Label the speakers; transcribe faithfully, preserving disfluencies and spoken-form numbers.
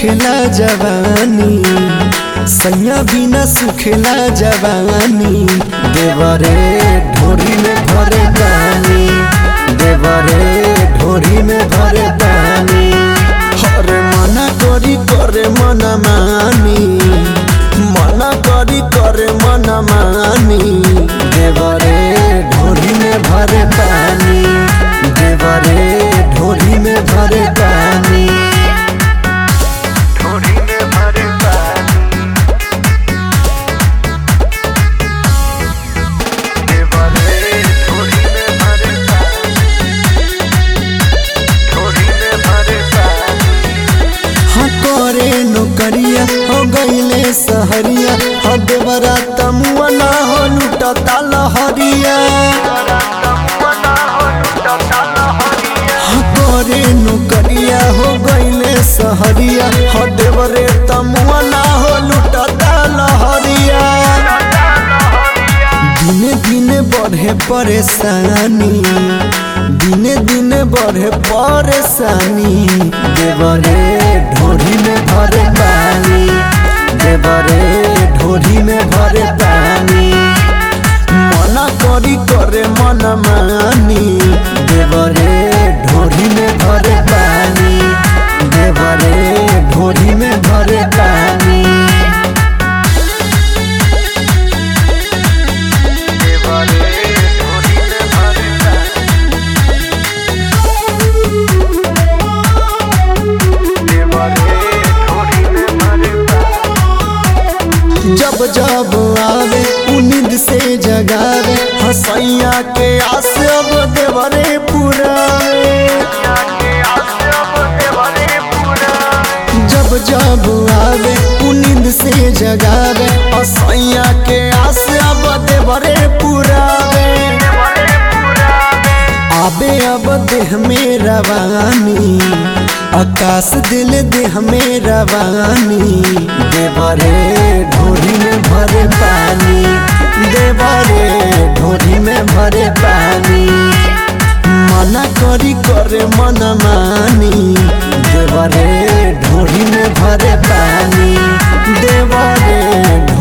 Speaker 1: सुखेला जवानी, सैया बिना सुखेला जवानी। देवरे ढोरी में भरे पानी, देवरे ढोरी में भरे पानी। हरे मना करी करे मना मानी, मना करी करे मना मानी। देवरे ढोरी में भरे पानी, देवरे ढोरी में भरे पानी। नौकरिया हो गईले सहरिया, हो देवरा तमुआ ना हो लुटता लहरिया। करे नौकरिया हो गईले सहरिया, हो देवरे तमुआ ना हो लुटता लहरिया। दिने दिने बढ़े परेशानी, दिने दिने बढ़े परेशानी। देवरे ढोरी में भरे पानी, देवरे ढोरी में भरे पानी। मना करी करे मन मानी, देवरे ढोरी में भरे पानी, देवरे ढोरी में भरे पानी। जब जब आवे नींद से जगावे, हसैया के आस अब देवरे पुरावे। जब जब आवे नींद से जगावे, हसैया के आस अब देवरे पुरावे। आबे अब देह में रवानी, आकाश दिल देह में रवानी। देवरे ढोरी में भरे पानी, देवरे ढोरी में भरे पानी। मना करी करे मन मानी, देवरे ढोरी में भरे पानी, देवरे